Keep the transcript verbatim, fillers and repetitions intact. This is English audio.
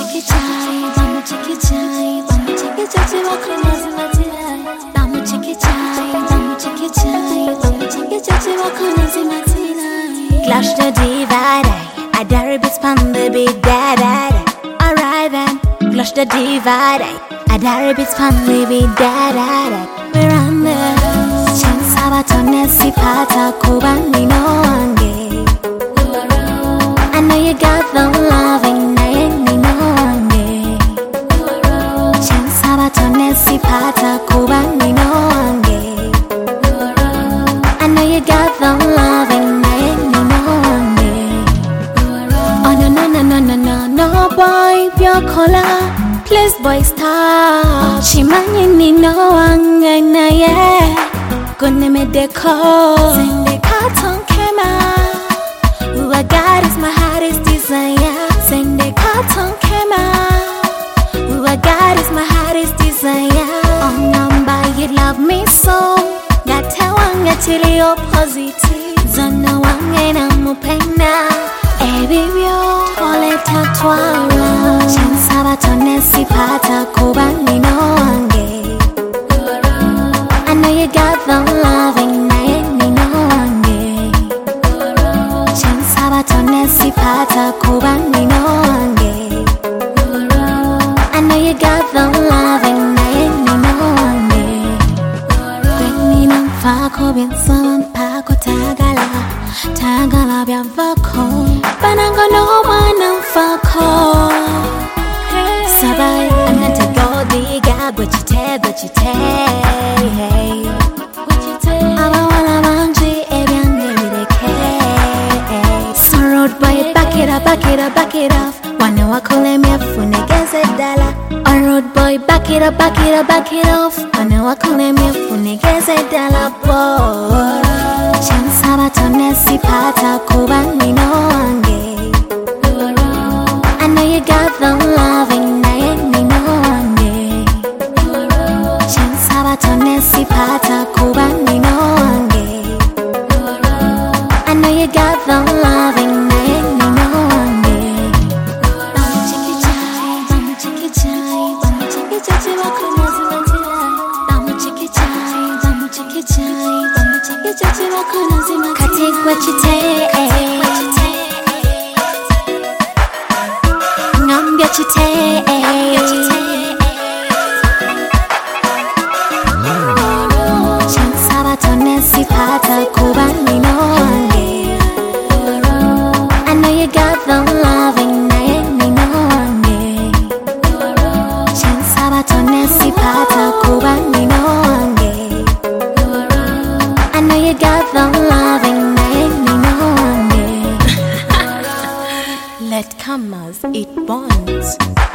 chikichai, bambu chikichai, bambu chikichai wako lazima tilai. Bambu chikichai, bambu chikichai, bambu chikichai wako lazima tilai. Clash the divide, I dare bits pan the big dad. Alright then, clash the divide, I dare bits pan the big dad. We're on the chance abatonne sipata kubani no ange. I know you got the loving naeni no ange. Chance abatonne sipata kubani no ange. I know you got the loving naeni no ange. Oh no no no no no no no boy pure color. Please boy stop. Chimanyi ni no ange na yeah. Gonna me deco. Send the carton camera. Who I got is my hardest desire. Send the carton camera. Who I got is my hardest desire. On number you love me so. Gata wanga chili opposite. Zona wange na mupenda. Ebibyo ole tatwala. Chansa batone sipata kubani no ange. I know you got the loving naeni no ange. Chansa batone sipata kubani no ange. I know you got the loving naeni no ange. Kweni namfako binsaman pako tagala. Tagala bya vako. Banango no manamfako. Sabai anante go diga but you te but you te. Aba wala manji ebyange bireke. So road boy back it up, back it up, back it up. Wana wakule mefune geze dala. On road boy back it up, back it up, back it off. Wana wakule mefune geze dala boy. Chance abatonne sipata kubani no ange. I know you got the loving naeni no ange. Chance abatonne sipata kubani no ange. I know you got the loving naeni no ange. Bambu chikichai, bambu chikichai, bambu chikichai wako lazima tilai. Bambu chikichai, bambu chikichai, bambu chikichai wako lazima tilai. Katikwa chite, ngambia chite. Chansa batone sipata kubani no ange. I know you got the loving naeni no ange. Chansa batone sipata kubani no ange. I know you got the loving naeni no ange. Let commas eat bonds.